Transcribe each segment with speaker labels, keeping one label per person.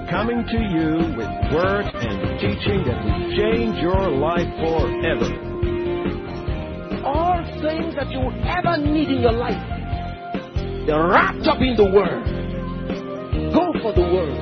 Speaker 1: coming to you with word and teaching that will change your life forever.
Speaker 2: All things that you will ever need in your life, they're wrapped up in the Word. Go for the Word.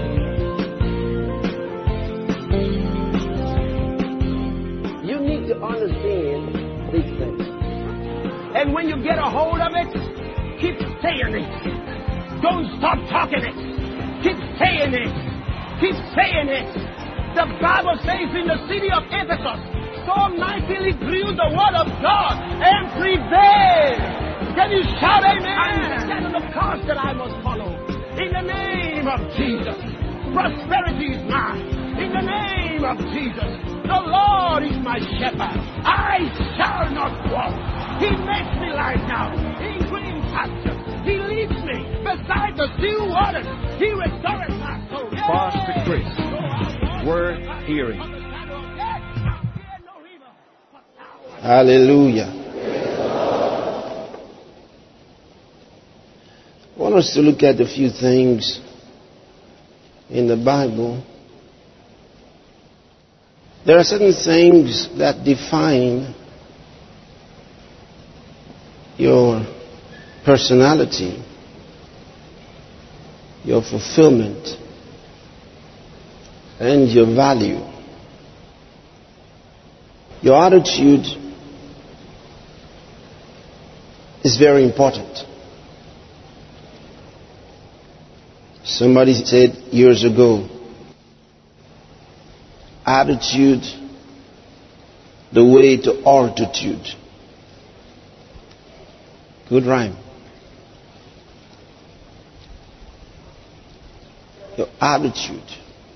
Speaker 2: You need to understand these things. And when you get a hold of it, keep saying it. Don't stop talking it. Keep saying it. Keep saying it. The Bible says in the city of Ephesus, so mightily grew the word of God and prevailed. Can you shout amen? I'm set on the course that I must follow. In the name of Jesus. Prosperity is mine. In the name of Jesus. The Lord is my shepherd. I shall not walk. He makes me lie down in green pastures. He leads me beside the still waters. He restores my soul.
Speaker 1: Pastor Chris, worth hearing.
Speaker 3: Hallelujah. I want us to look at a few things in the Bible. There are certain things that define your personality, your fulfillment, and your value. Your attitude is very important. Somebody said years ago, attitude, the way to altitude. Good rhyme. Your attitude,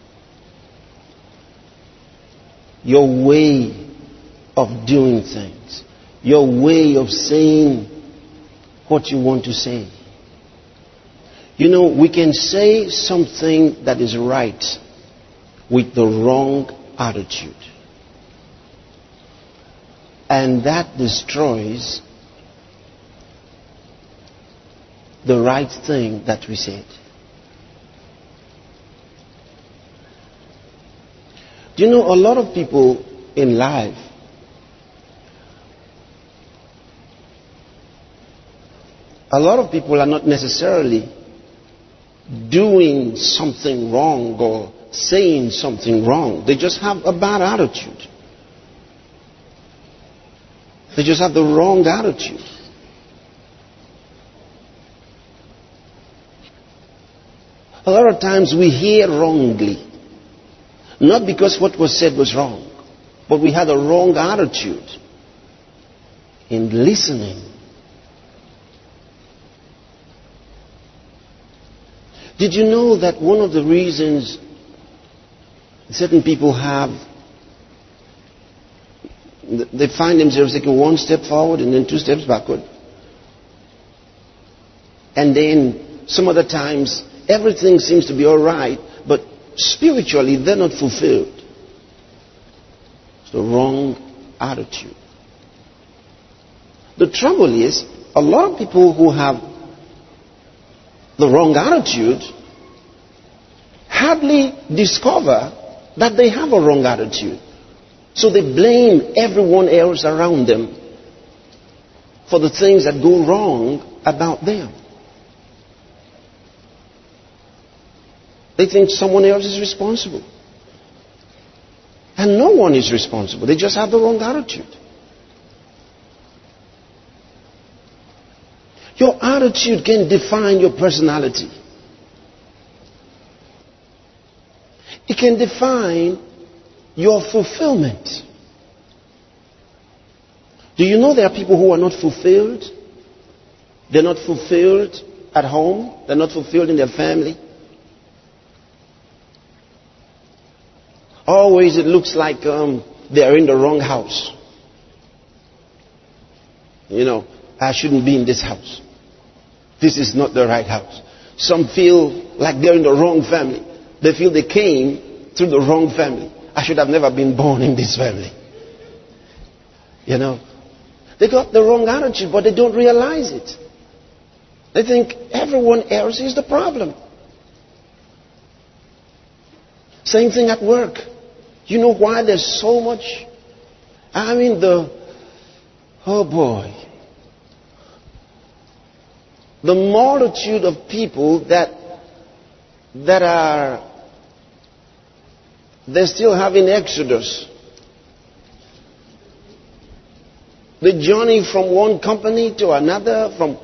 Speaker 3: your way of doing things, your way of saying what you want to say. You know, we can say something that is right with the wrong attitude. And that destroys the right thing that we said. Do you know, a lot of people in life are not necessarily doing something wrong or saying something wrong. They just have a bad attitude. They just have the wrong attitude. A lot of times we hear wrongly. Not because what was said was wrong, but we had a wrong attitude in listening. Did you know that one of the reasons certain people they find themselves taking one step forward and then two steps backward? And then some other times everything seems to be all right, but spiritually they're not fulfilled. It's the wrong attitude. The trouble is, a lot of people who have the wrong attitude hardly discover that they have a wrong attitude. So they blame everyone else around them for the things that go wrong about them. They think someone else is responsible. And no one is responsible. They just have the wrong attitude. Your attitude can define your personality. It can define your fulfillment. Do you know there are people who are not fulfilled? They're not fulfilled at home. They're not fulfilled in their family. Always it looks like they're in the wrong house. You know, I shouldn't be in this house. This is not the right house. Some feel like they're in the wrong family. They feel they came through the wrong family. I should have never been born in this family. You know, they got the wrong attitude, but they don't realize it. They think everyone else is the problem. Same thing at work. You know why there's so much? Oh boy. The multitude of people that are, they're still having exodus. The journey from one company to another, from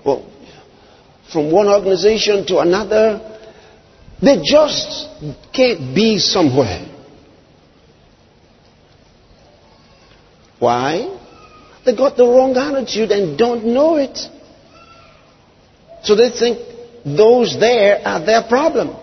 Speaker 3: one organization to another, they just can't be somewhere. Why? They got the wrong attitude and don't know it. So they think those there are their problem.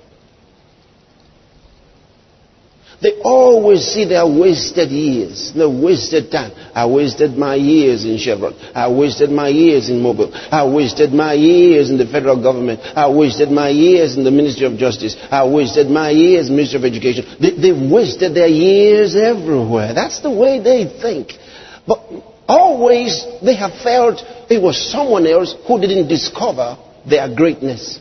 Speaker 3: They always see their wasted years, the wasted time. I wasted my years in Chevron. I wasted my years in Mobil. I wasted my years in the federal government. I wasted my years in the Ministry of Justice. I wasted my years in the Ministry of Education. They've wasted their years everywhere. That's the way they think. But always they have felt it was someone else who didn't discover their greatness.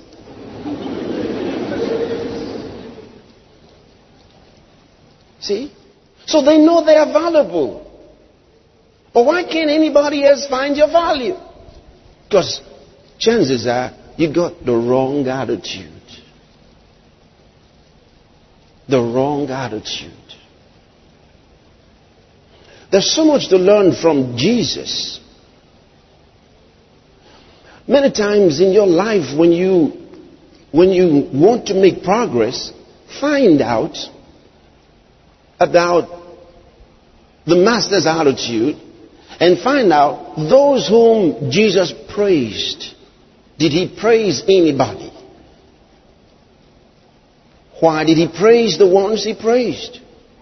Speaker 3: See? So they know they are valuable. But why can't anybody else find your value? Because chances are you got the wrong attitude. The wrong attitude. There's so much to learn from Jesus. Many times in your life when you want to make progress, find out about the Master's attitude and find out those whom Jesus praised. Did he praise anybody? Why did he praise the ones he praised?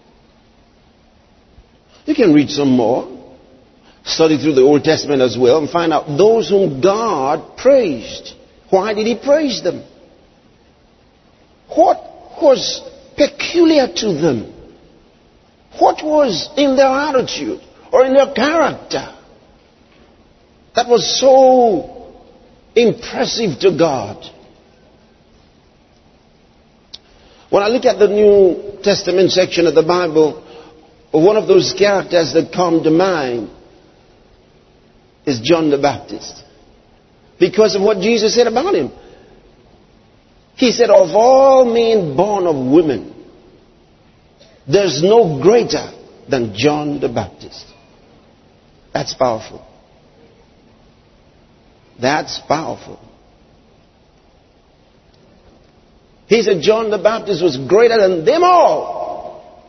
Speaker 3: You can read some more. Study through the Old Testament as well and find out those whom God praised. Why did he praise them? What was peculiar to them? What was in their attitude or in their character that was so impressive to God? When I look at the New Testament section of the Bible, one of those characters that come to mind is John the Baptist. Because of what Jesus said about him. He said, of all men born of women, there's no greater than John the Baptist. That's powerful. That's powerful. He said John the Baptist was greater than them all.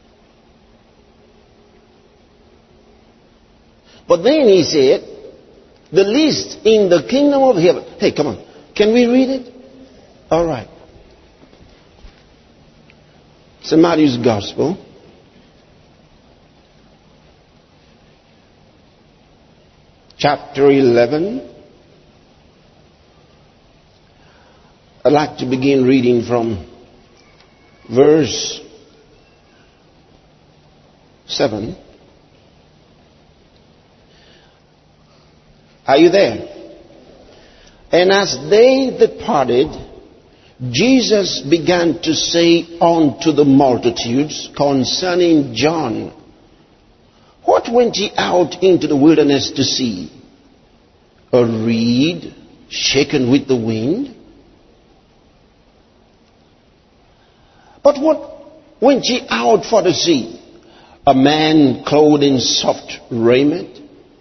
Speaker 3: But then he said, the least in the kingdom of heaven. Hey, come on. Can we read it? All right. It's in Matthew's Gospel. Chapter 11. I'd like to begin reading from verse 7. Are you there? And as they departed, Jesus began to say unto the multitudes concerning John, what went ye out into the wilderness to see? A reed shaken with the wind? But what went ye out for to see? A man clothed in soft raiment?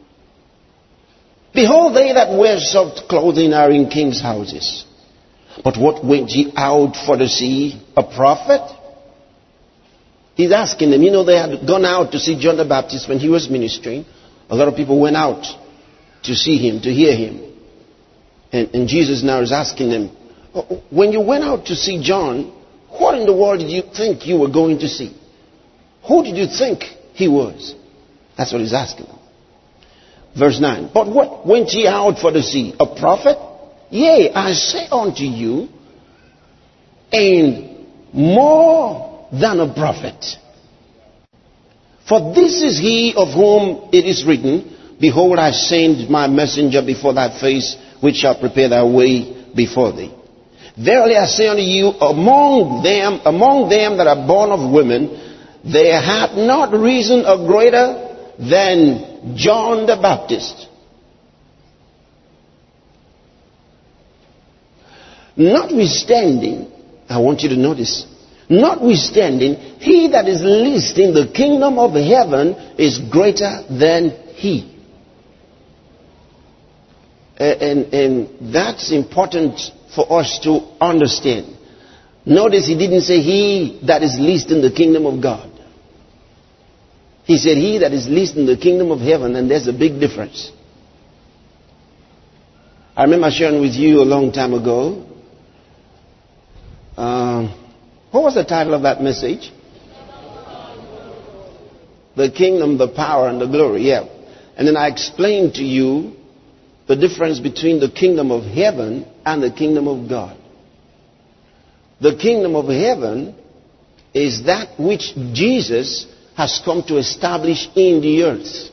Speaker 3: Behold, they that wear soft clothing are in kings' houses. But what went ye out for to see? A prophet? He's asking them. You know, they had gone out to see John the Baptist when he was ministering. A lot of people went out to see him, to hear him. And Jesus now is asking them, when you went out to see John, what in the world did you think you were going to see? Who did you think he was? That's what he's asking them. Verse 9. But what went ye out for to see? A prophet? Yea, I say unto you, and more than a prophet. For this is he of whom it is written, behold, I send my messenger before thy face, which shall prepare thy way before thee. Verily I say unto you, among them that are born of women, there hath not risen a greater than John the Baptist. Notwithstanding, I want you to notice, notwithstanding, he that is least in the kingdom of heaven is greater than he. And that's important for us to understand. Notice he didn't say he that is least in the kingdom of God. He said he that is least in the kingdom of heaven, and there's a big difference. I remember sharing with you a long time ago. What was the title of that message? The kingdom, the power, and the glory. Yeah. And then I explained to you the difference between the kingdom of heaven and the kingdom of God. The kingdom of heaven is that which Jesus has come to establish in the earth.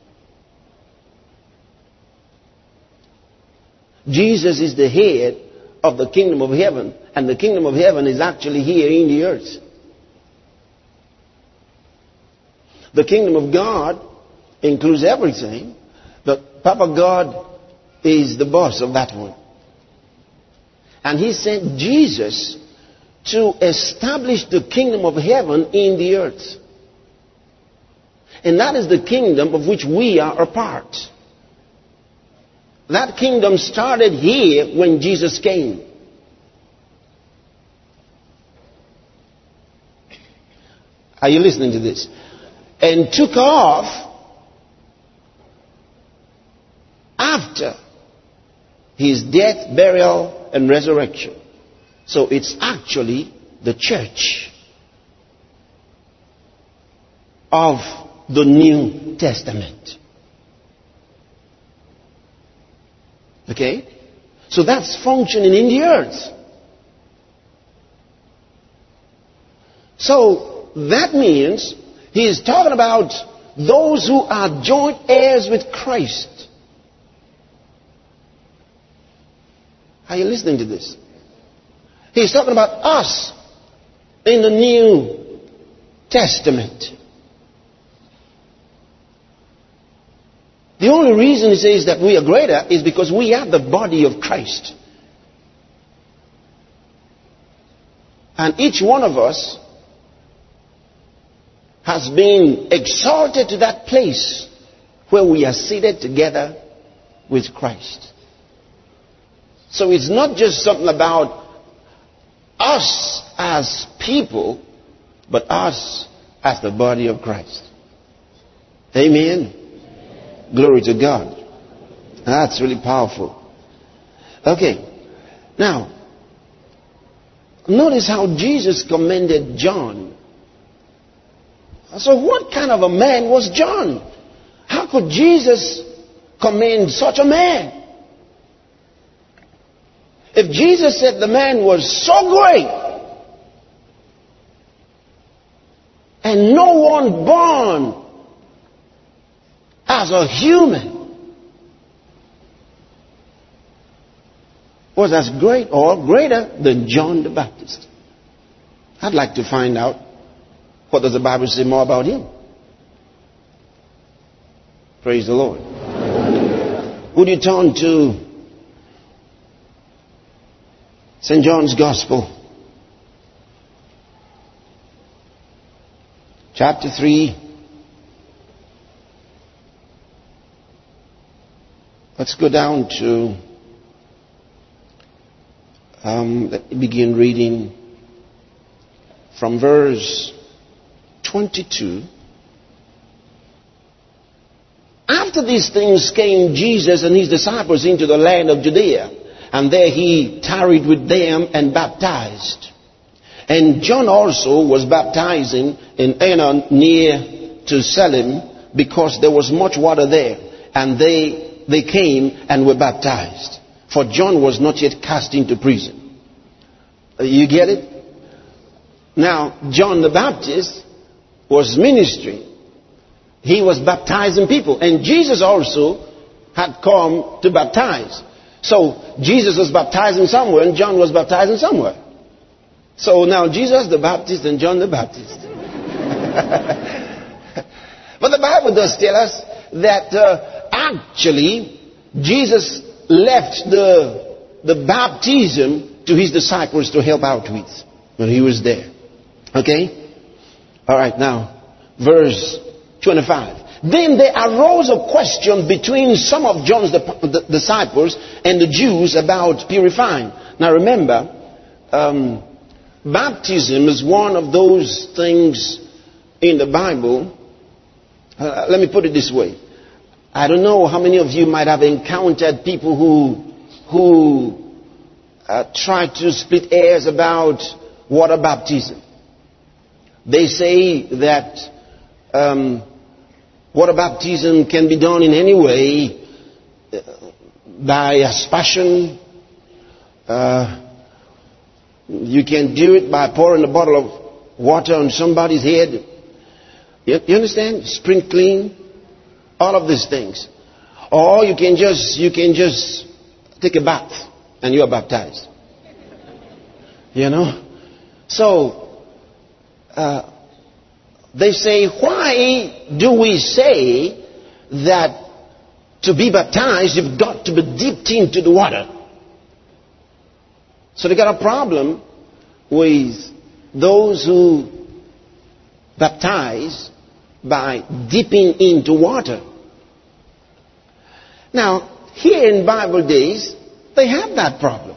Speaker 3: Jesus is the head of the kingdom of heaven, and the kingdom of heaven is actually here in the earth. The kingdom of God includes everything, but Papa God is the boss of that one. And he sent Jesus to establish the kingdom of heaven in the earth. And that is the kingdom of which we are a part. That kingdom started here when Jesus came. Are you listening to this? And took off after his death, burial, and resurrection. So it's actually the church of the New Testament. Okay? So that's functioning in the earth. So that means he is talking about those who are joint heirs with Christ. Are you listening to this? He's talking about us in the New Testament. The only reason he says that we are greater is because we are the body of Christ. And each one of us has been exalted to that place where we are seated together with Christ. So it's not just something about us as people, but us as the body of Christ. Amen. Glory to God. That's really powerful. Okay. Now, notice how Jesus commended John. So what kind of a man was John? How could Jesus commend such a man? If Jesus said the man was so great, and no one born as a human was as great or greater than John the Baptist, I'd like to find out, what does the Bible say more about him? Praise the Lord. Would you turn to St. John's Gospel, chapter 3. Let's go down to, let me begin reading from verse 22. After these things came Jesus and his disciples into the land of Judea, and there he tarried with them and baptized. And John also was baptizing in Aenon near to Salim, because there was much water there. And they came and were baptized. For John was not yet cast into prison. You get it? Now, John the Baptist was ministering. He was baptizing people. And Jesus also had come to baptize. So Jesus was baptizing somewhere and John was baptizing somewhere. So now Jesus the Baptist and John the Baptist. But the Bible does tell us that actually Jesus left the baptism to his disciples to help out with when he was there. Okay? All right, now, verse 25. Then there arose a question between some of John's disciples and the Jews about purifying. Now remember, baptism is one of those things in the Bible. Let me put it this way. I don't know how many of you might have encountered people who try to split hairs about water baptism. They say that water baptism can be done in any way, by aspersion. You can do it by pouring a bottle of water on somebody's head. You understand? Sprinkling, all of these things. Or you can just take a bath and you are baptized. You know? So, they say, why do we say that to be baptized you've got to be dipped into the water? So they got a problem with those who baptize by dipping into water. Now, here in Bible days, they have that problem.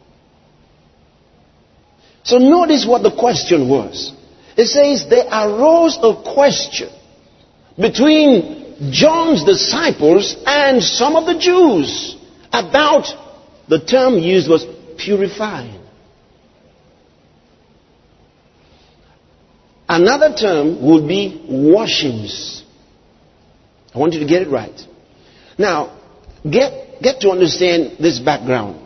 Speaker 3: So notice what the question was. It says there arose a question between John's disciples and some of the Jews about, the term used was purifying. Another term would be washings. I want you to get it right. Now, get to understand this background.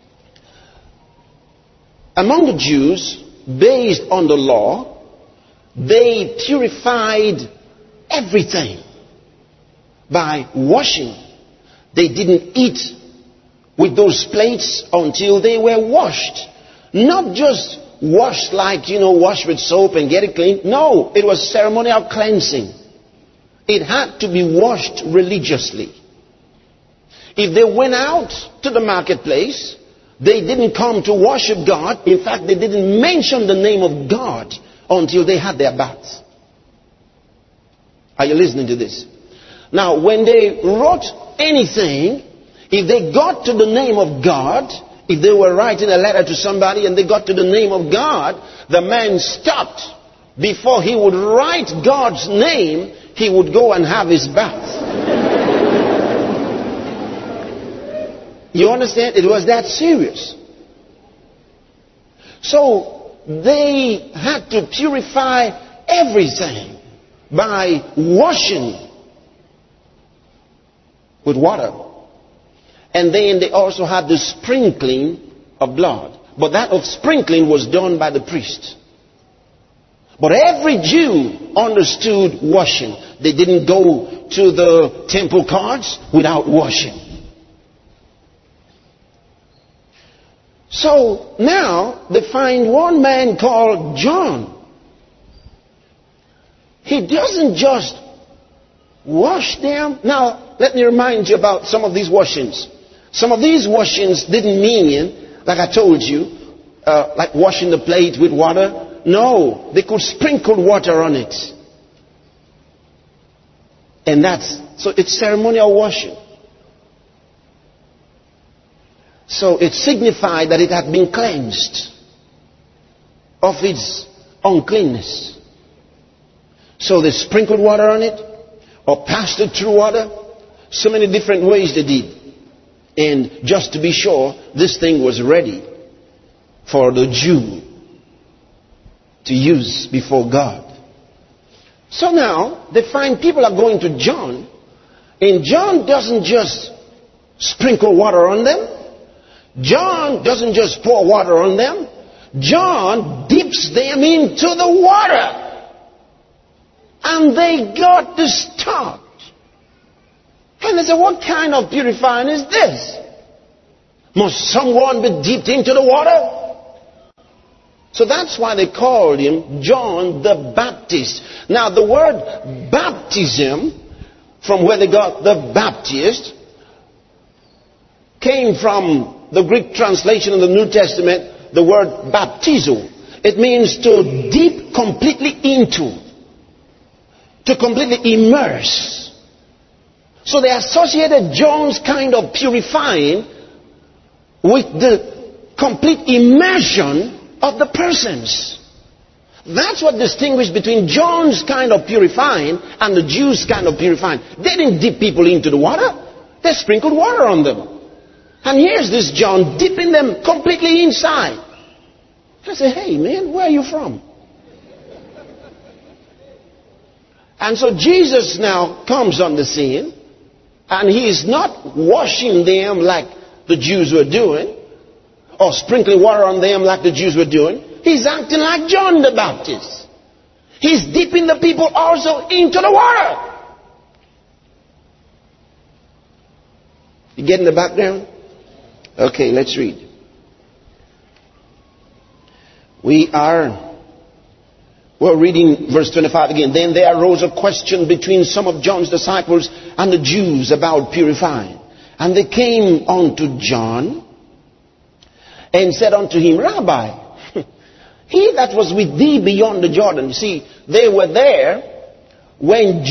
Speaker 3: Among the Jews, based on the law, they purified everything by washing. They didn't eat with those plates until they were washed. Not just washed like, wash with soap and get it clean. No, it was ceremonial cleansing. It had to be washed religiously. If they went out to the marketplace, they didn't come to worship God. In fact, they didn't mention the name of God until they had their bath. Are you listening to this? Now, when they wrote anything, if they got to the name of God, if they were writing a letter to somebody and they got to the name of God, the man stopped. Before he would write God's name, he would go and have his bath. You understand? It was that serious. So they had to purify everything by washing with water. And then they also had the sprinkling of blood. But that of sprinkling was done by the priest. But every Jew understood washing. They didn't go to the temple courts without washing. So now they find one man called John. He doesn't just wash them. Now, let me remind you about some of these washings. Some of these washings didn't mean, like I told you, like washing the plate with water. No, they could sprinkle water on it. And so it's ceremonial washing. So it signified that it had been cleansed of its uncleanness. So they sprinkled water on it, or passed it through water. So many different ways they did. And just to be sure, this thing was ready for the Jew to use before God. So now, they find people are going to John, and John doesn't just sprinkle water on them. John doesn't just pour water on them. John dips them into the water. And they got to start. And they said, what kind of purifying is this? Must someone be dipped into the water? So that's why they called him John the Baptist. Now the word baptism, from where they got the Baptist, came from the Greek translation of the New Testament, the word baptizo. It means to dip completely into, to completely immerse. So they associated John's kind of purifying with the complete immersion of the persons. That's what distinguished between John's kind of purifying and the Jews' kind of purifying. They didn't dip people into the water. They sprinkled water on them. And here's this John dipping them completely inside. I say, hey man, where are you from? And so Jesus now comes on the scene, and he is not washing them like the Jews were doing, or sprinkling water on them like the Jews were doing. He's acting like John the Baptist. He's dipping the people also into the water. You get in the background? Okay, let's read. We're reading verse 25 again. Then there arose a question between some of John's disciples and the Jews about purifying. And they came unto John and said unto him, Rabbi, he that was with thee beyond the Jordan. You see, they were there when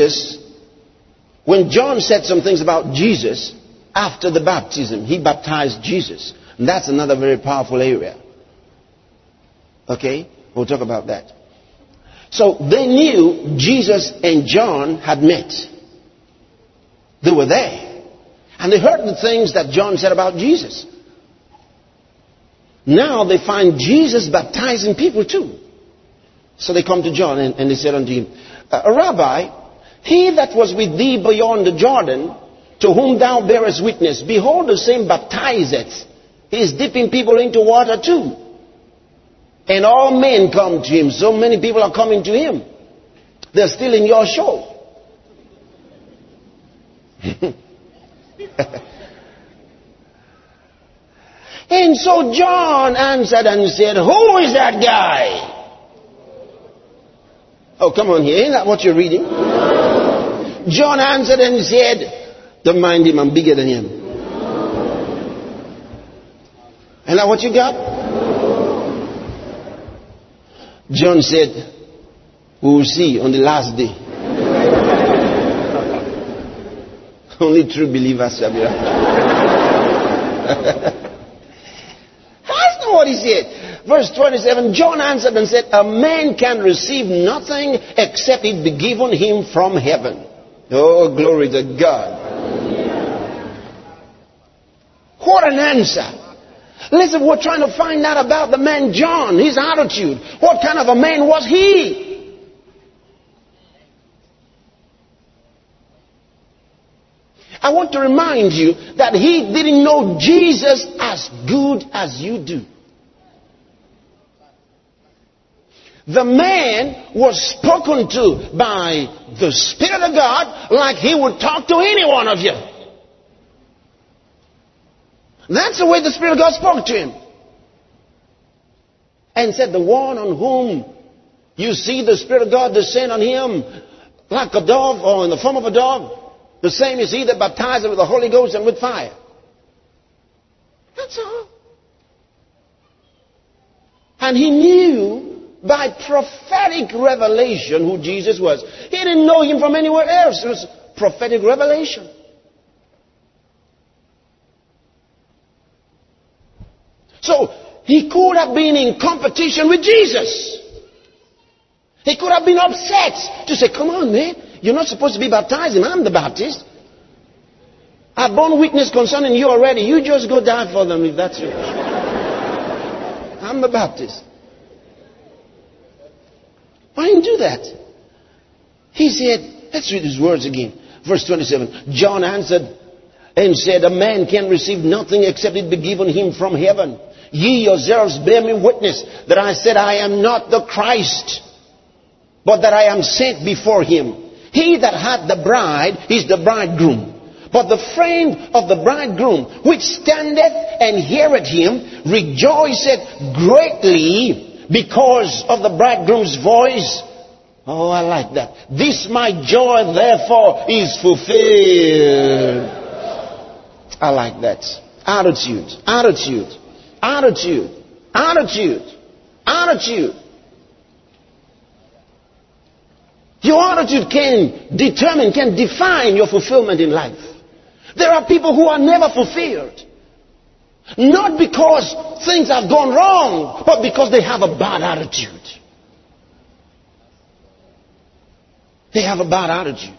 Speaker 3: John said some things about Jesus after the baptism. He baptized Jesus. And that's another very powerful area. Okay? We'll talk about that. So they knew Jesus and John had met. They were there. And they heard the things that John said about Jesus. Now they find Jesus baptizing people too. So they come to John and they said unto him, Rabbi, he that was with thee beyond the Jordan, to whom thou bearest witness, behold, the same baptizeth. He is dipping people into water too. And all men come to him. So many people are coming to him. They're still in your show. And so John answered and said, who is that guy? Oh, come on here. Isn't that what you're reading? John answered and said, don't mind him, I'm bigger than him. Isn't that what you got? John said, we will see on the last day. Only true believers shall be right. That's not what he said. Verse 27, John answered and said, a man can receive nothing except it be given him from heaven. Oh, glory to God. What an answer. Listen, we're trying to find out about the man John, his attitude. What kind of a man was he? I want to remind you that he didn't know Jesus as good as you do. The man was spoken to by the Spirit of God like he would talk to any one of you. That's the way the Spirit of God spoke to him. And said, the one on whom you see the Spirit of God descend on him like a dove, or in the form of a dove, the same is he that baptizes with the Holy Ghost and with fire. That's all. And he knew by prophetic revelation who Jesus was. He didn't know him from anywhere else. It was prophetic revelation. So he could have been in competition with Jesus. He could have been upset to say, come on, man, you're not supposed to be baptizing. I'm the Baptist. I've borne witness concerning you already. You just go die for them if that's yours. I'm the Baptist. Why didn't do that? He said, let's read his words again. Verse 27. John answered and said, a man can receive nothing except it be given him from heaven. Ye yourselves bear me witness that I said I am not the Christ, but that I am sent before him. He that hath the bride is the bridegroom. But the friend of the bridegroom, which standeth and heareth him, rejoiceth greatly because of the bridegroom's voice. Oh, I like that. This my joy, therefore, is fulfilled. I like that. Attitude, attitude, attitude, attitude, attitude. Your attitude can determine, can define your fulfillment in life. There are people who are never fulfilled. Not because things have gone wrong, but because they have a bad attitude. They have a bad attitude.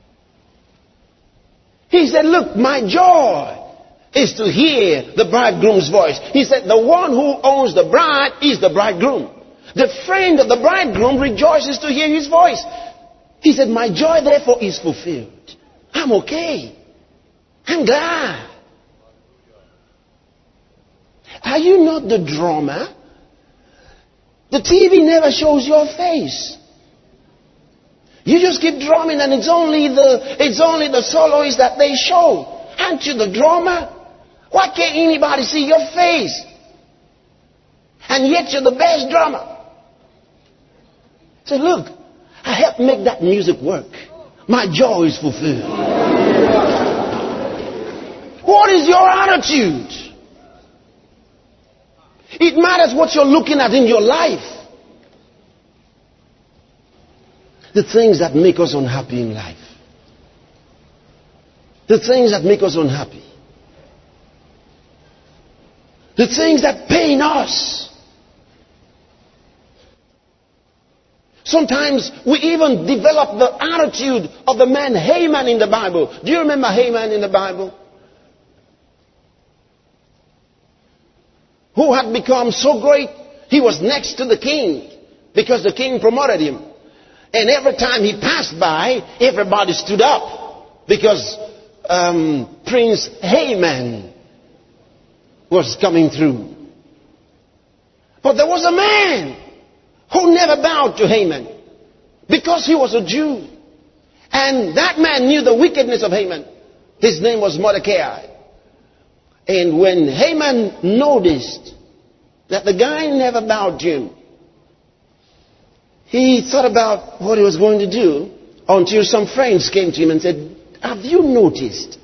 Speaker 3: He said, look, my joy is to hear the bridegroom's voice. He said, the one who owns the bride is the bridegroom. The friend of the bridegroom rejoices to hear his voice. He said, my joy therefore is fulfilled. I'm okay. I'm glad. Are you not the drummer? The TV never shows your face. You just keep drumming and it's only the soloist that they show. Aren't you the drummer? Why can't anybody see your face? And yet you're the best drummer. Say, look, I helped make that music work. My joy is fulfilled. What is your attitude? It matters what you're looking at in your life. The things that make us unhappy in life. The things that make us unhappy. The things that pain us. Sometimes we even develop the attitude of the man Haman in the Bible. Do you remember Haman in the Bible? Who had become so great, he was next to the king because the king promoted him. And every time he passed by, everybody stood up because Prince Haman was coming through. But there was a man who never bowed to Haman because he was a Jew. And that man knew the wickedness of Haman. His name was Mordecai. And when Haman noticed that the guy never bowed to him, he thought about what he was going to do until some friends came to him and said, have you noticed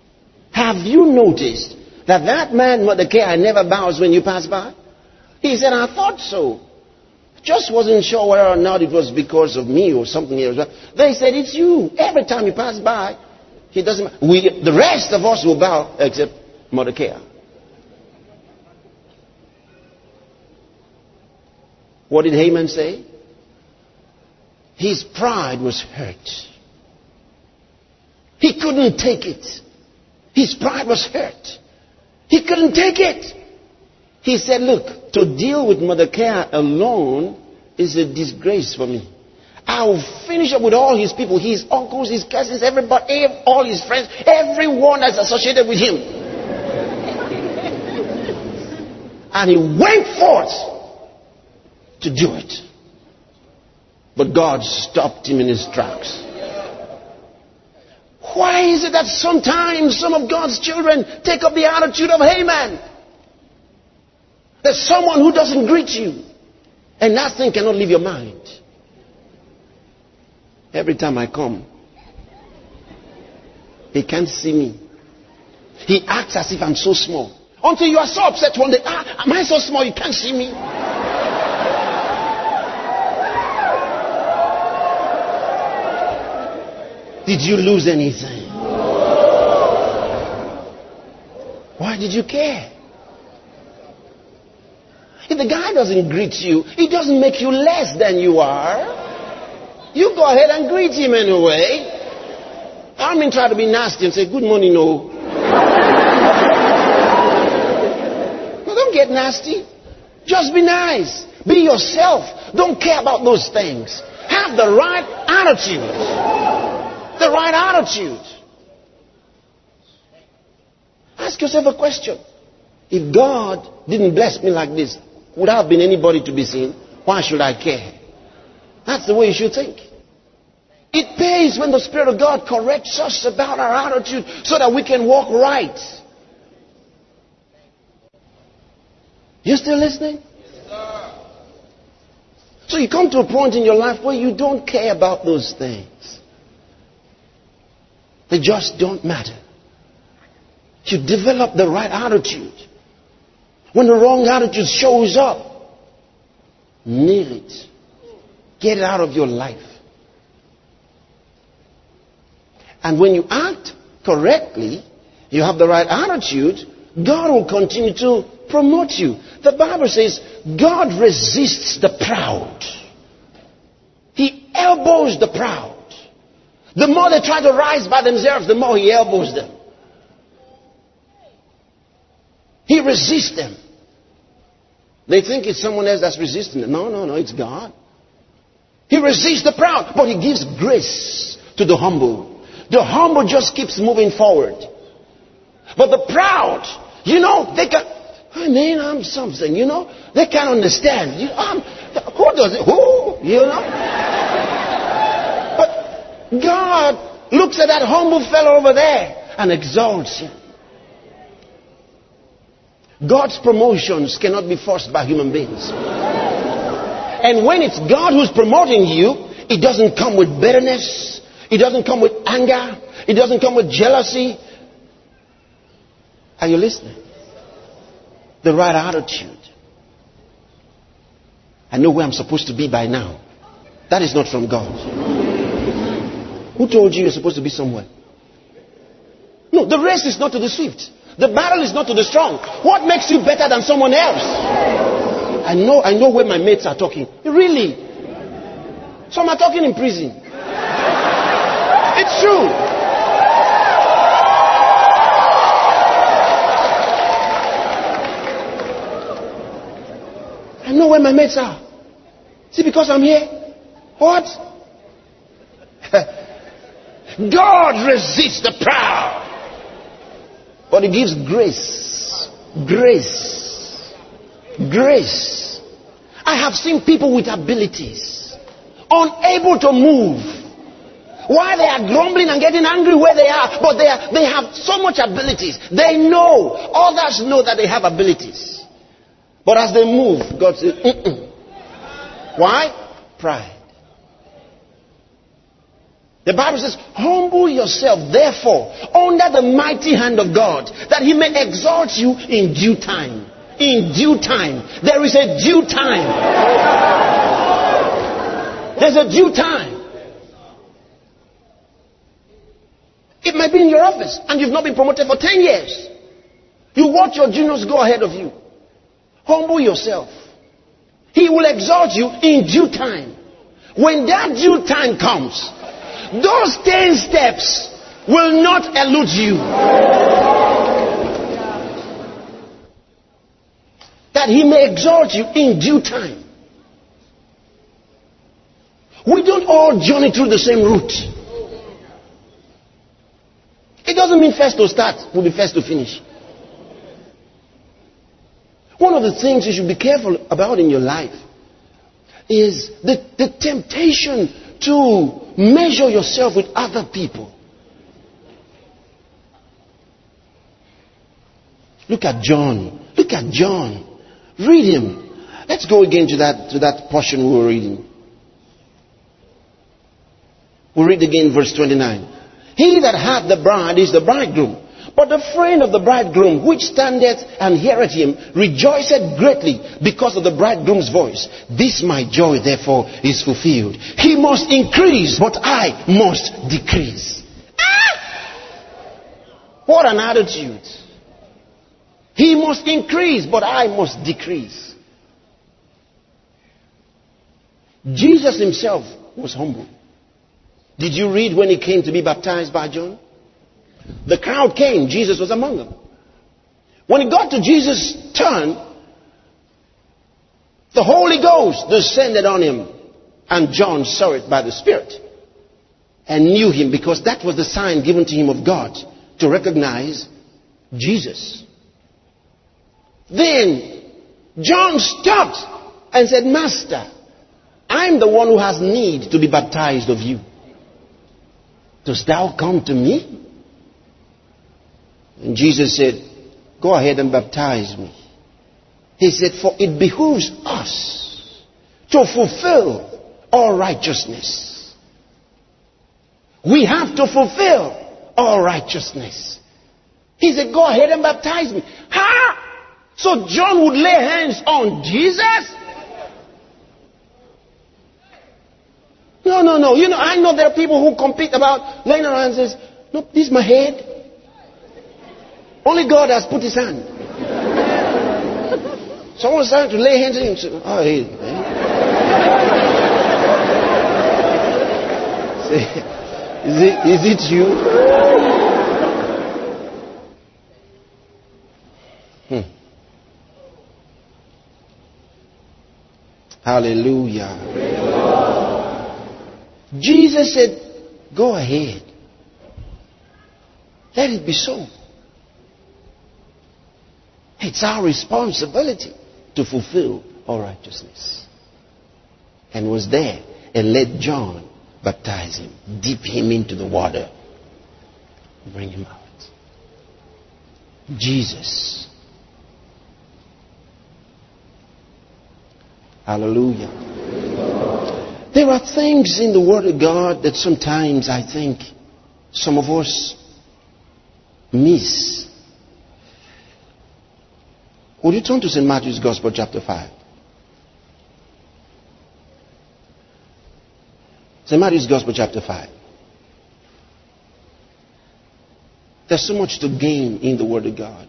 Speaker 3: that that man Mordecai never bows when you pass by? He said, I thought so. Just wasn't sure whether or not it was because of me or something else. They said, it's you. Every time you pass by, he doesn't. The rest of us will bow except Mordecai. What did Haman say? His pride was hurt. He couldn't take it. His pride was hurt. He couldn't take it. He said, look, to deal with Mordecai alone is a disgrace for me. I will finish up with all his people, his uncles, his cousins, everybody, all his friends, everyone that's associated with him. And he went forth to do it. But God stopped him in his tracks. Why is it that sometimes some of God's children take up the attitude of Haman? There's someone who doesn't greet you, and that thing cannot leave your mind. Every time I come, he can't see me. He acts as if I'm so small. Until you are so upset one day, am I so small you can't see me? Did you lose anything? Why did you care? If the guy doesn't greet you, it doesn't make you less than you are. You go ahead and greet him anyway. I mean, try to be nasty and say, good morning, no. No, don't get nasty. Just be nice. Be yourself. Don't care about those things. Have the right attitude. The right attitude. Ask yourself a question. If God didn't bless me like this, would I have been anybody to be seen? Why should I care? That's the way you should think. It pays when the Spirit of God corrects us about our attitude so that we can walk right. You still listening?
Speaker 2: Yes, sir.
Speaker 3: So you come to a point in your life where you don't care about those things. They just don't matter. You develop the right attitude. When the wrong attitude shows up, nail it. Get it out of your life. And when you act correctly, you have the right attitude, God will continue to promote you. The Bible says God resists the proud. He elbows the proud. The more they try to rise by themselves, the more He elbows them. He resists them. They think it's someone else that's resisting them. No, it's God. He resists the proud, but He gives grace to the humble. The humble just keeps moving forward. But the proud, they can, I'm something, they can't understand. Who does it? Who? But God looks at that humble fellow over there and exalts him. God's promotions cannot be forced by human beings. And when it's God who's promoting you, it doesn't come with bitterness. It doesn't come with anger. It doesn't come with jealousy. Are you listening? The right attitude. I know where I'm supposed to be by now. That is not from God. Who told you you're supposed to be somewhere? No, the race is not to the swift. The battle is not to the strong. What makes you better than someone else? I know where my mates are talking. Really? Some are talking in prison. It's true. I know where my mates are. See, because I'm here. What? God resists the proud. But He gives grace. Grace. Grace. I have seen people with abilities, unable to move. Why they are grumbling and getting angry where they are, but they have so much abilities. They know. Others know that they have abilities. But as they move, God says, Why? Pride. The Bible says, humble yourself, therefore, under the mighty hand of God, that He may exalt you in due time. In due time. There is a due time. There's a due time. It might be in your office and you've not been promoted for 10 years. You watch your juniors go ahead of you. Humble yourself. He will exalt you in due time. When that due time comes, those 10 steps will not elude you. That He may exalt you in due time. We don't all journey through the same route. It doesn't mean first to start will be first to finish. One of the things you should be careful about in your life is the temptation to measure yourself with other people. Look at John. Look at John. Read him. Let's go again to that portion we were reading. We'll read again verse 29. He that hath the bride is the bridegroom. But the friend of the bridegroom, which standeth and heareth him, rejoiceth greatly because of the bridegroom's voice. This my joy, therefore, is fulfilled. He must increase, but I must decrease. What an attitude. He must increase, but I must decrease. Jesus Himself was humble. Did you read when He came to be baptized by John? The crowd came. Jesus was among them. When it got to Jesus' turn, the Holy Ghost descended on Him. And John saw it by the Spirit. And knew Him because that was the sign given to him of God to recognize Jesus. Then John stopped and said, Master, I'm the one who has need to be baptized of you. dost thou come to me? And Jesus said, go ahead and baptize me. He said, for it behooves us to fulfill all righteousness. We have to fulfill all righteousness. He said, go ahead and baptize me. Huh? So John would lay hands on Jesus? No. You know, I know there are people who compete about laying on hands and says, no, this is my head. Only God has put his hand. Someone's trying to lay hands on him. Say, oh, hey, man. Say, is it you? Hallelujah. Jesus said, go ahead. Let it be so. It's our responsibility to fulfill all righteousness. And was there and let John baptize him, dip him into the water, bring him out. Jesus. Hallelujah. There are things in the Word of God that sometimes I think some of us miss. Would you turn to St. Matthew's Gospel, chapter 5? St. Matthew's Gospel, chapter 5. There's so much to gain in the Word of God.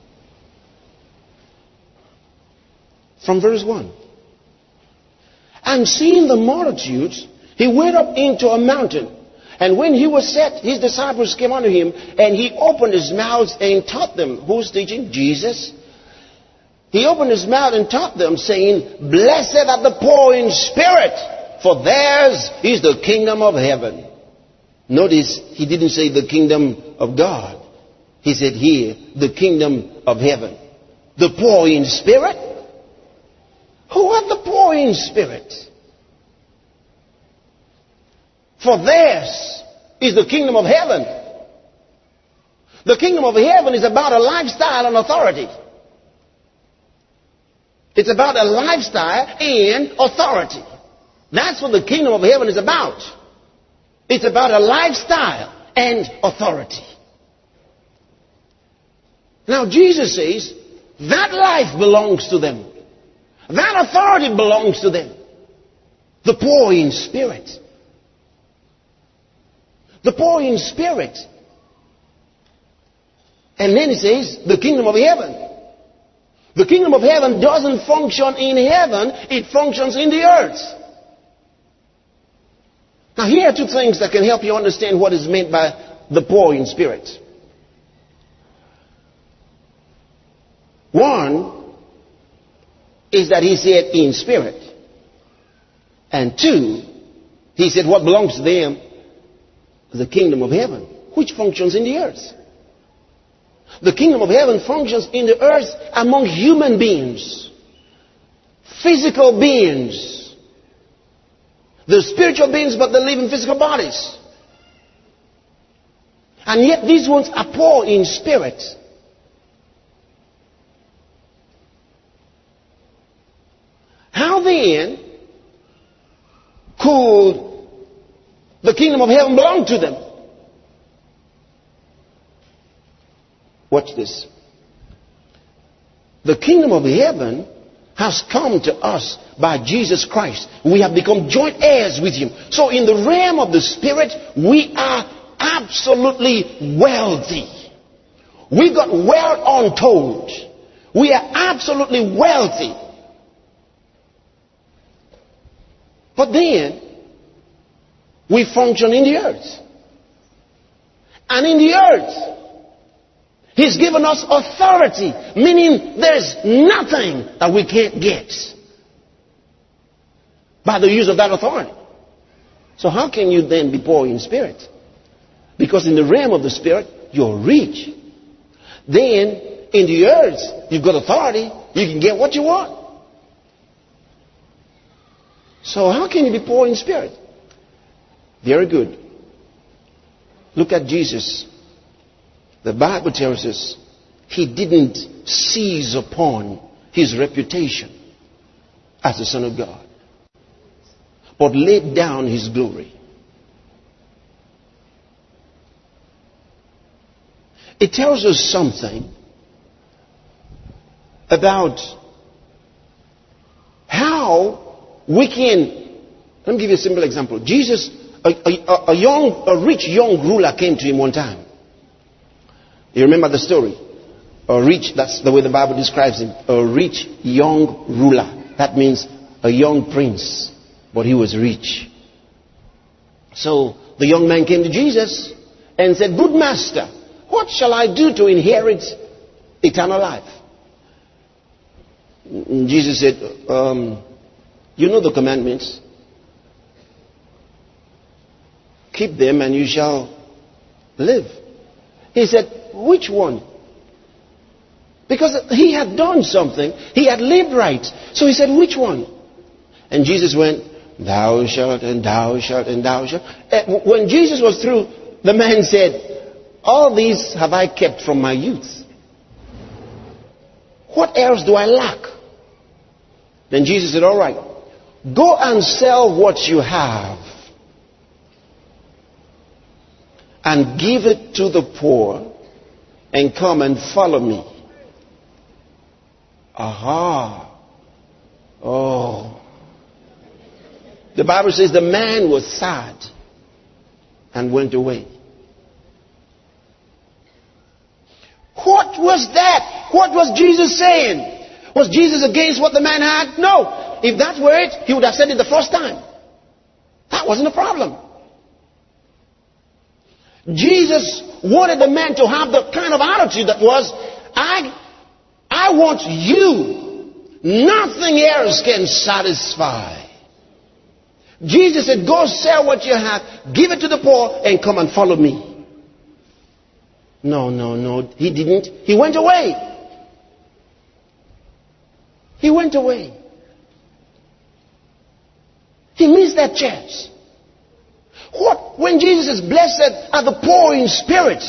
Speaker 3: From verse 1. And seeing the multitudes, he went up into a mountain. And when he was set, his disciples came unto him, and he opened his mouth and taught them. Who's teaching? Jesus. He opened his mouth and taught them, saying, blessed are the poor in spirit, for theirs is the kingdom of heaven. Notice, he didn't say the kingdom of God. He said here, the kingdom of heaven. The poor in spirit? Who are the poor in spirit? For theirs is the kingdom of heaven. The kingdom of heaven is about a lifestyle and authority. It's about a lifestyle and authority. That's what the kingdom of heaven is about. It's about a lifestyle and authority. Now Jesus says that life belongs to them. That authority belongs to them. The poor in spirit. The poor in spirit. And then he says, the kingdom of heaven. The kingdom of heaven doesn't function in heaven, it functions in the earth. Now here are two things that can help you understand what is meant by the poor in spirit. One is that he said in spirit. And two, he said what belongs to them is the kingdom of heaven, which functions in the earth. The kingdom of heaven functions in the earth among human beings, physical beings. They're spiritual beings, but they live in physical bodies. And yet these ones are poor in spirit. How then could the kingdom of heaven belong to them? Watch this. The kingdom of heaven has come to us by Jesus Christ. We have become joint heirs with him. So in the realm of the spirit, we are absolutely wealthy. We got wealth untold. We are absolutely wealthy. But then, we function in the earth. And in the earth, he's given us authority, meaning there's nothing that we can't get by the use of that authority. So how can you then be poor in spirit? Because in the realm of the spirit, you're rich. Then, in the earth, you've got authority. You can get what you want. So how can you be poor in spirit? Very good. Look at Jesus. The Bible tells us he didn't seize upon his reputation as the Son of God, but laid down his glory. It tells us something about how we can. Let me give you a simple example. Jesus, a rich young ruler came to him one time. You remember the story? A rich, that's the way the Bible describes him. A rich young ruler. That means a young prince, but he was rich. So the young man came to Jesus and said, "Good master, what shall I do to inherit eternal life?" And Jesus said, "You know the commandments. Keep them and you shall live." He said, "Which one?" Because he had done something. He had lived right. So he said, "Which one?" And Jesus went, "Thou shalt, and thou shalt, and thou shalt." When Jesus was through, the man said, "All these have I kept from my youth. What else do I lack?" Then Jesus said, "All right, go and sell what you have and give it to the poor and come and follow me." Aha. Oh. The Bible says the man was sad and went away. What was that? What was Jesus saying? Was Jesus against what the man had? No. If that were it, he would have said it the first time. That wasn't a problem. Jesus wanted the man to have the kind of attitude that was, I want you. Nothing else can satisfy. Jesus said, "Go sell what you have, give it to the poor, and come and follow me." No. He didn't. He went away. He went away. He missed that chance. What? When Jesus says, "Blessed are the poor in spirit,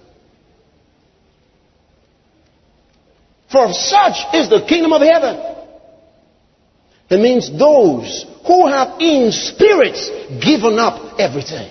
Speaker 3: for such is the kingdom of heaven." It means those who have in spirit given up everything.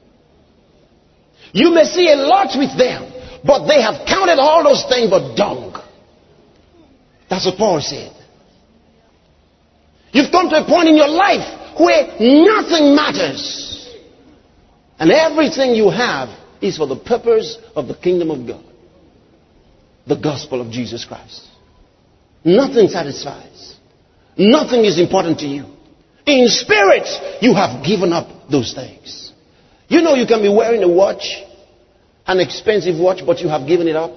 Speaker 3: You may see a lot with them, but they have counted all those things but dung. That's what Paul said. You've come to a point in your life where nothing matters. And everything you have is for the purpose of the kingdom of God. The gospel of Jesus Christ. Nothing satisfies. Nothing is important to you. In spirit, you have given up those things. You know you can be wearing a watch, an expensive watch, but you have given it up.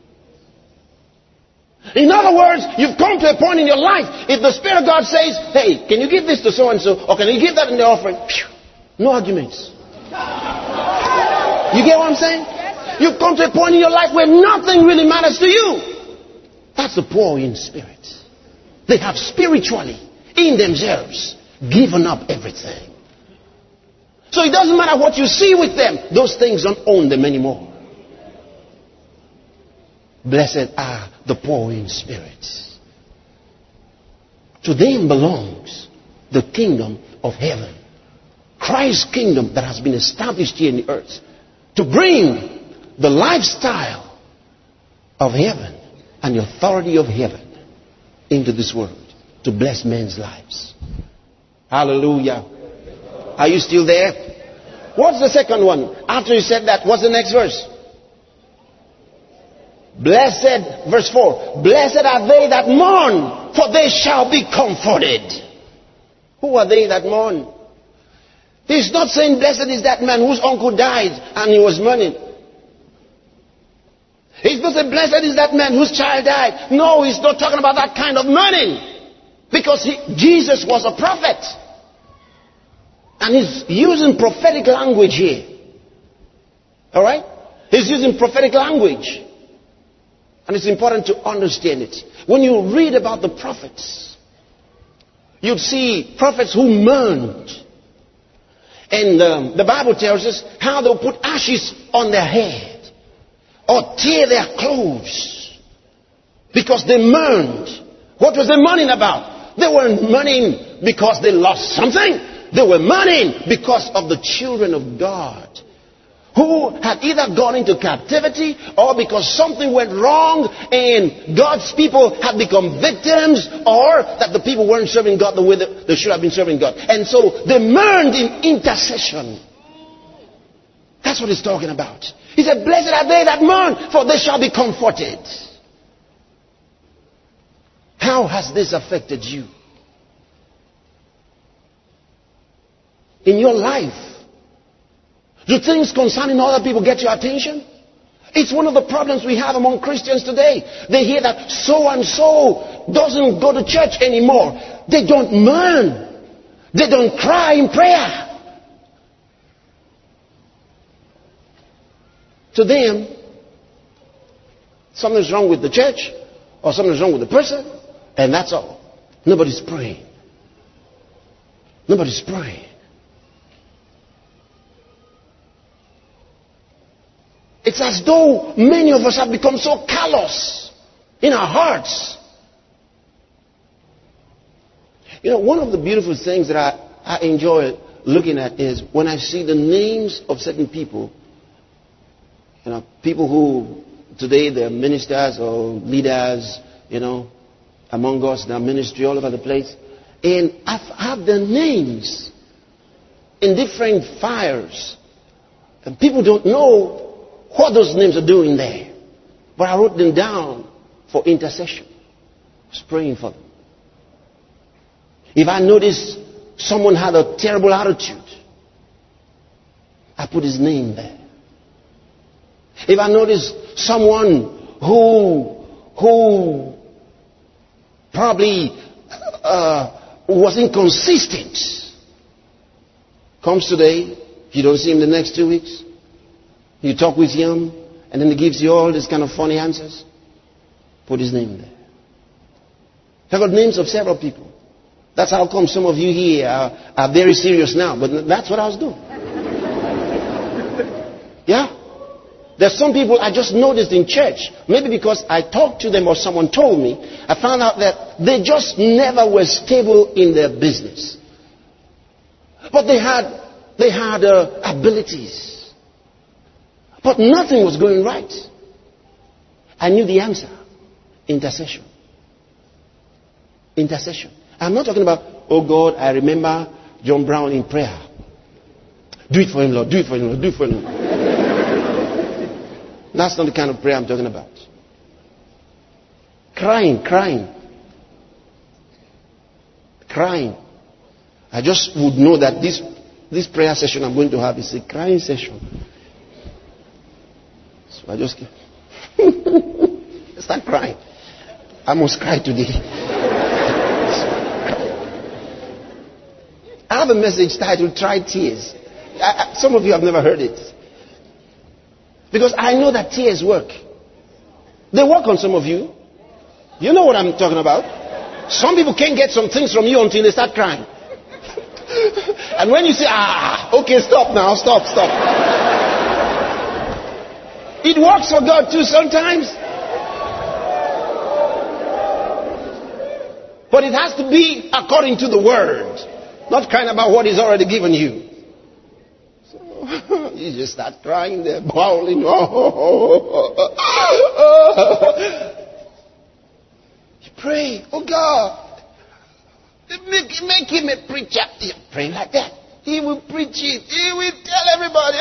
Speaker 3: In other words, you've come to a point in your life, if the Spirit of God says, "Hey, can you give this to so-and-so, or can you give that in the offering?" No arguments. You get what I'm saying? You've come to a point in your life where nothing really matters to you. That's the poor in spirit. They have spiritually, in themselves, given up everything. So it doesn't matter what you see with them. Those things don't own them anymore. Blessed are the poor in spirit. To them belongs the kingdom of heaven. Christ's kingdom that has been established here in the earth. To bring the lifestyle of heaven and the authority of heaven into this world. To bless men's lives. Hallelujah. Are you still there? What's the second one? After you said that, what's the next verse? Blessed, verse 4. Blessed are they that mourn, for they shall be comforted. Who are they that mourn? He's not saying blessed is that man whose uncle died and he was mourning. He's not saying blessed is that man whose child died. No, he's not talking about that kind of mourning. Because Jesus was a prophet. And he's using prophetic language here. Alright? He's using prophetic language. And it's important to understand it. When you read about the prophets, you'd see prophets who mourned. And the Bible tells us how they'll put ashes on their head or tear their clothes because they mourned. What was they mourning about? They weren't mourning because they lost something. They were mourning because of the children of God who had either gone into captivity or because something went wrong and God's people had become victims, or that the people weren't serving God the way they should have been serving God. And so they mourned in intercession. That's what he's talking about. He said, blessed are they that mourn, for they shall be comforted. How has this affected you? In your life, do things concerning other people get your attention? It's one of the problems we have among Christians today. They hear that so and so doesn't go to church anymore. They don't mourn. They don't cry in prayer. To them, something's wrong with the church or something's wrong with the person, and that's all. Nobody's praying. Nobody's praying. It's as though many of us have become so callous in our hearts. You know, one of the beautiful things that I enjoy looking at is when I see the names of certain people. You know, people who today they're ministers or leaders, you know, among us, their ministry all over the place. And I have their names in different fires. And people don't know what those names are doing there. But I wrote them down for intercession. I was praying for them. If I notice someone had a terrible attitude, I put his name there. If I notice someone who probably was inconsistent, comes today, you don't see him the next 2 weeks, you talk with him, and then he gives you all these kind of funny answers. Put his name there. I've got names of several people. That's how come some of you here are very serious now. But that's what I was doing. Yeah? There's some people I just noticed in church. Maybe because I talked to them or someone told me. I found out that they just never were stable in their business. But they had abilities. But nothing was going right. I knew the answer. Intercession. Intercession. I'm not talking about, oh God, I remember John Brown in prayer. Do it for him, Lord. Do it for him, Lord. Do it for him. That's not the kind of prayer I'm talking about. Crying. I just would know that this prayer session I'm going to have is a crying session. So I just start crying. I must cry today. I have a message titled Try Tears. Some of you have never heard it. Because I know that tears work. They work on some of you. You know what I'm talking about. Some people can't get some things from you until they start crying. And when you say, okay, stop now, stop. It works for God too sometimes. But it has to be according to the word. Not crying about what He's already given you. So, you just start crying there, bawling. You pray, oh God, make him a preacher. You pray like that. He will preach it. He will tell everybody,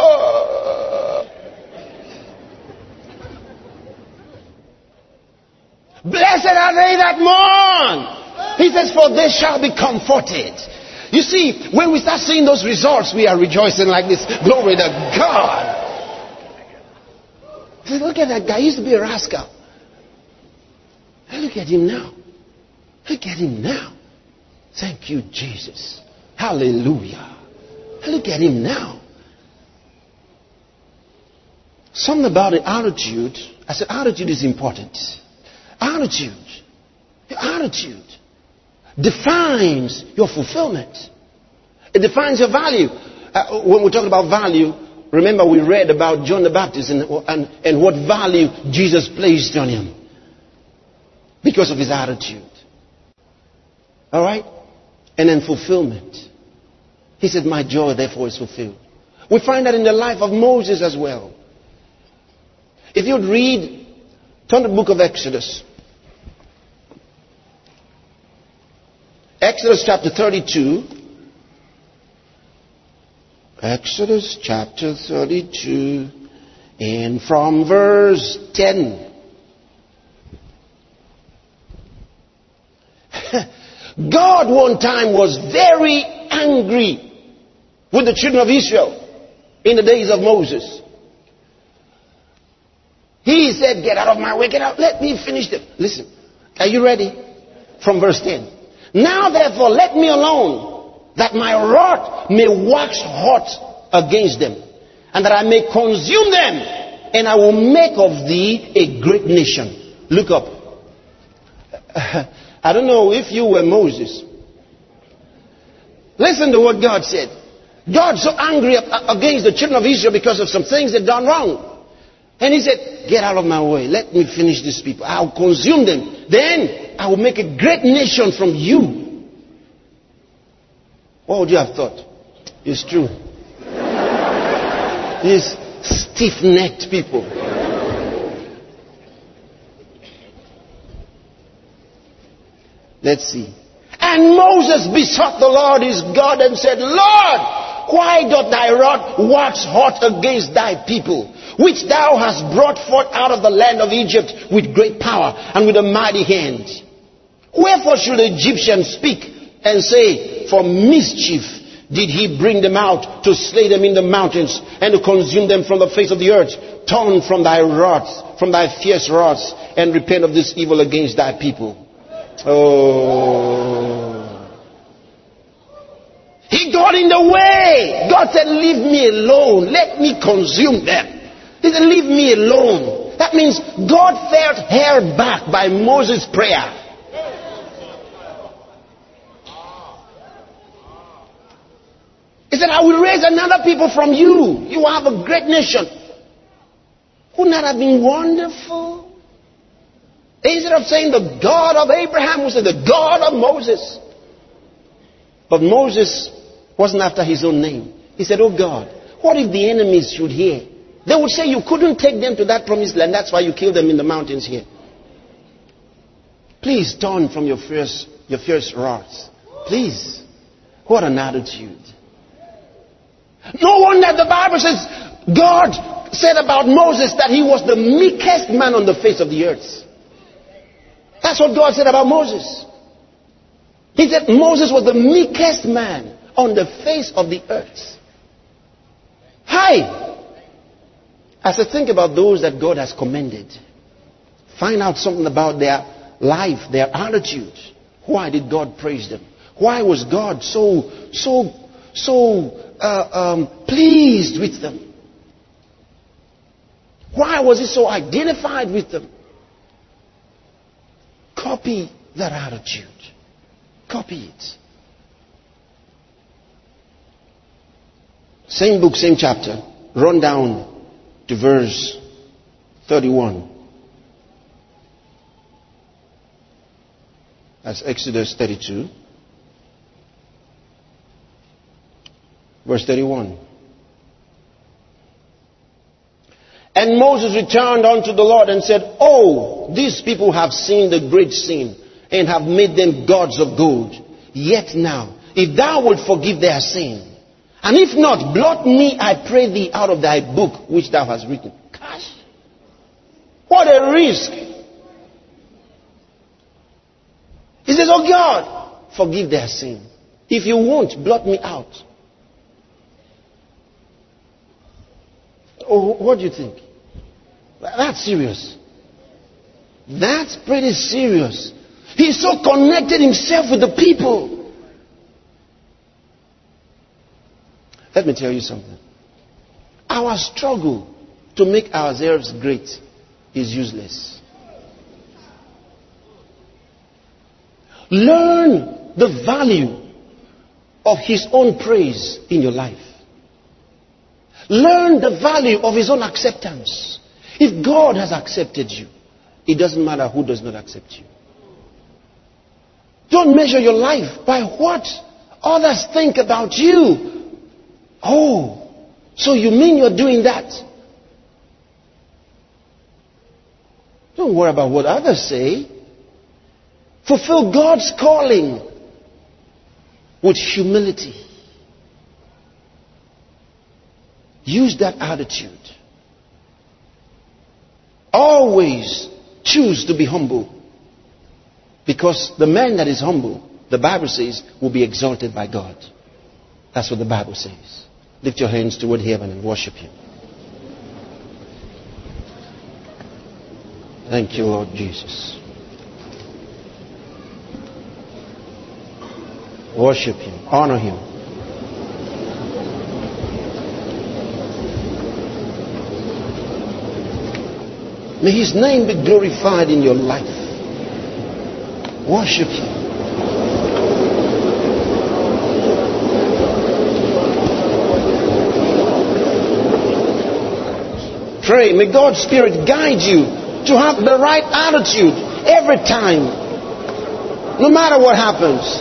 Speaker 3: blessed are they that mourn. He says, for they shall be comforted. You see, when we start seeing those results, we are rejoicing like this. Glory to God. He said, look at that guy. He used to be a rascal. And look at him now. Look at him now. Thank you, Jesus. Hallelujah. Look at him now. Something about the attitude. I said, attitude is important. Attitude. Your attitude defines your fulfillment. It defines your value. when we talk about value, remember we read about John the Baptist and what value Jesus placed on him because of his attitude. All right? And then fulfillment. He said, my joy therefore is fulfilled. We find that in the life of Moses as well. If you'd read, turn to the book of Exodus. Exodus chapter 32. Exodus chapter 32. And from verse 10. God one time was very angry with the children of Israel in the days of Moses. He said, get out of my way, get out, let me finish them. Listen, are you ready? From verse 10. Now therefore let me alone, that my wrath may wax hot against them, and that I may consume them, and I will make of thee a great nation. Look up. I don't know if you were Moses. Listen to what God said. God's so angry against the children of Israel because of some things they've done wrong. And he said, get out of my way. Let me finish these people. I'll consume them. Then I will make a great nation from you. What would you have thought? It's true. These stiff-necked people. Let's see. And Moses besought the Lord his God and said, Lord, why doth thy wrath wax hot against thy people, which thou hast brought forth out of the land of Egypt with great power and with a mighty hand? Wherefore should the Egyptians speak and say, for mischief did he bring them out to slay them in the mountains and to consume them from the face of the earth? Turn from thy wrath, from thy fierce wrath, and repent of this evil against thy people. Oh. He got in the way. God said, leave me alone. Let me consume them. He said, leave me alone. That means God felt held back by Moses' prayer. He said, I will raise another people from you. You will have a great nation. Wouldn't that have been wonderful? Instead of saying the God of Abraham, we say the God of Moses. But Moses wasn't after his own name. He said, oh God, what if the enemies should hear? They would say you couldn't take them to that promised land. That's why you killed them in the mountains here. Please turn from your fierce wrath. Please. What an attitude. No wonder the Bible says God said about Moses that he was the meekest man on the face of the earth. That's what God said about Moses. He said Moses was the meekest man on the face of the earth. Hi! As I think about those that God has commended, find out something about their life, their attitude. Why did God praise them? Why was God so pleased with them? Why was he so identified with them? Copy that attitude. Copy it. Same book, same chapter. Run down to verse 31. That's Exodus 32. Verse 31. And Moses returned unto the Lord and said, oh, these people have sinned a great sin and have made them gods of gold. Yet now, if thou wilt forgive their sin, and if not, blot me, I pray thee, out of thy book which thou hast written. Gosh, what a risk. He says, oh God, forgive their sin. If you won't, blot me out. Oh, what do you think? That's serious. That's pretty serious. He's so connected himself with the people. Let me tell you something. Our struggle to make ourselves great is useless. Learn the value of his own praise in your life. Learn the value of his own acceptance. If God has accepted you, it doesn't matter who does not accept you. Don't measure your life by what others think about you. Oh, so you mean you're doing that? Don't worry about what others say. Fulfill God's calling with humility. Use that attitude. Always choose to be humble. Because the man that is humble, the Bible says, will be exalted by God. That's what the Bible says. Lift your hands toward heaven and worship him. Thank you, Lord Jesus. Worship him. Honor him. May his name be glorified in your life. Worship him. Pray. May God's Spirit guide you to have the right attitude every time. No matter what happens.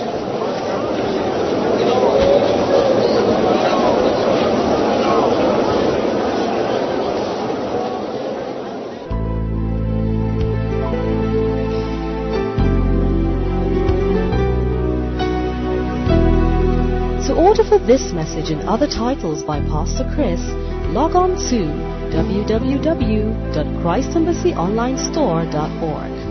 Speaker 4: To order for this message and other titles by Pastor Chris, log on to www.christembasyonlinestore.org.